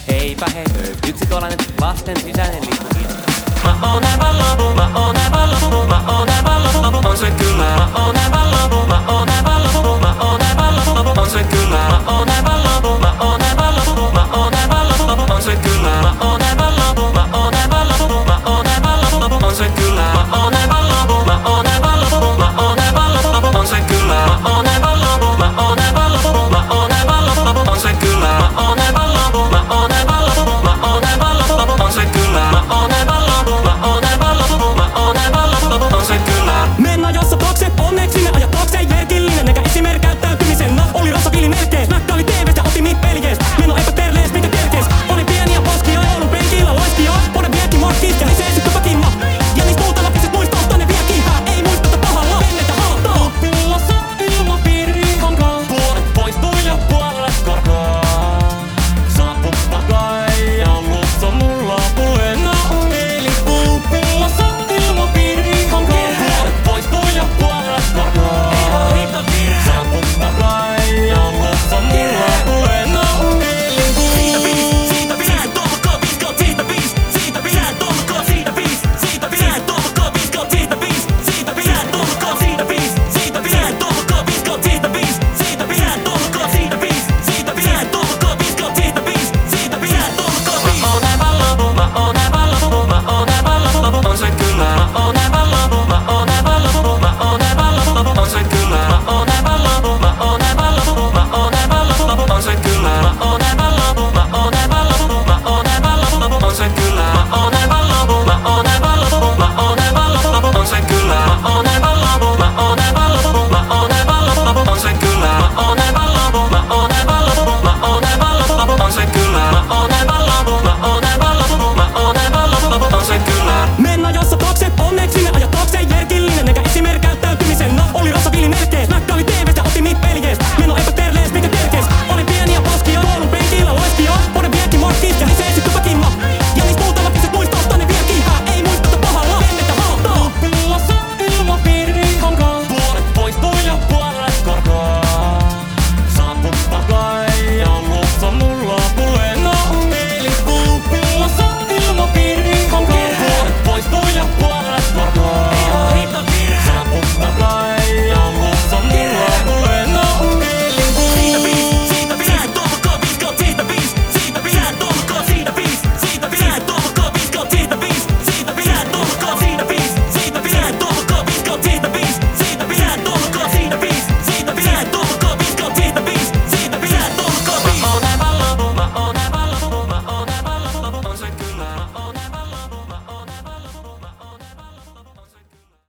Heipä he, yksi tuollainen lasten sisäinen liittokin. Mä oon aivan lopu, mä oon aivan lopu, mä oon aivan lopu, on se kyllä. Mä oon aivan lopu, mä oon aivan lopu, mä oon aivan lopu, on se kyllä. Mä oon aivan lopu, mä oon aivan